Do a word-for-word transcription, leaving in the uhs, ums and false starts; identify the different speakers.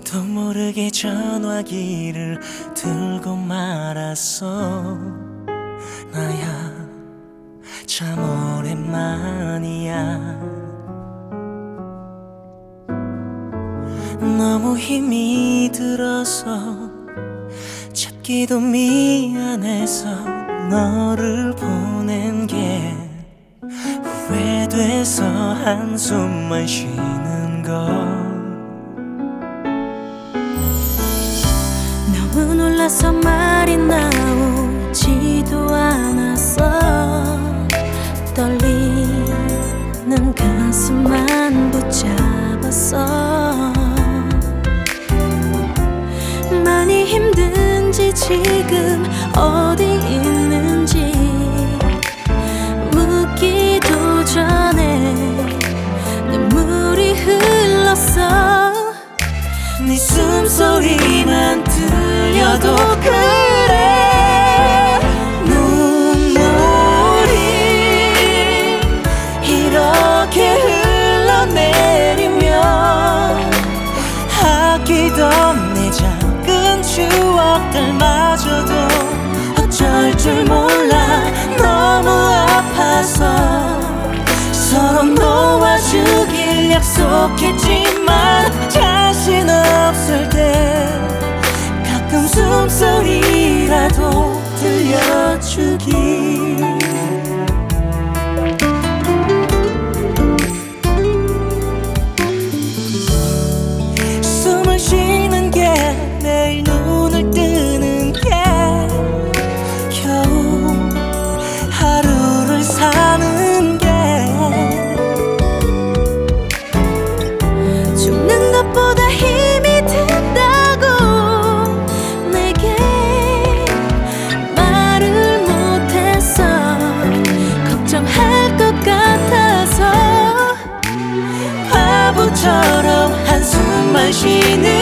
Speaker 1: 나도 모르게 전화기를 들고 말았어. 나야 참 오랜만이야. 너무 힘이 들어서 찾기도 미안해서 너를 보낸 게 후회돼서 한숨만 쉬는 걸.
Speaker 2: 너무 놀라서 말이 나오지도 않았어. 떨리는 가슴만 붙잡았어. 많이 힘든지 지금 어디 있는지 묻기도 전에 눈물이 흘렀어.
Speaker 1: 네 숨소리만 들려도 그래. 눈물이 이렇게 흘러내리면 아끼던 내 작은 추억들마저도 어쩔 줄 몰라. 너무 아파서 서로 놓아주길 약속했지만 자신 없을 때 가끔 숨소리라도 들려주기. 숨을 쉬는 게 매일 눈을 뜨는 게 겨우 하루를 사는 게
Speaker 2: 죽는 것보다 힘이 든다고 내게 말을 못했어. 걱정할 것 같아서
Speaker 1: 바보처럼 한숨만 쉬는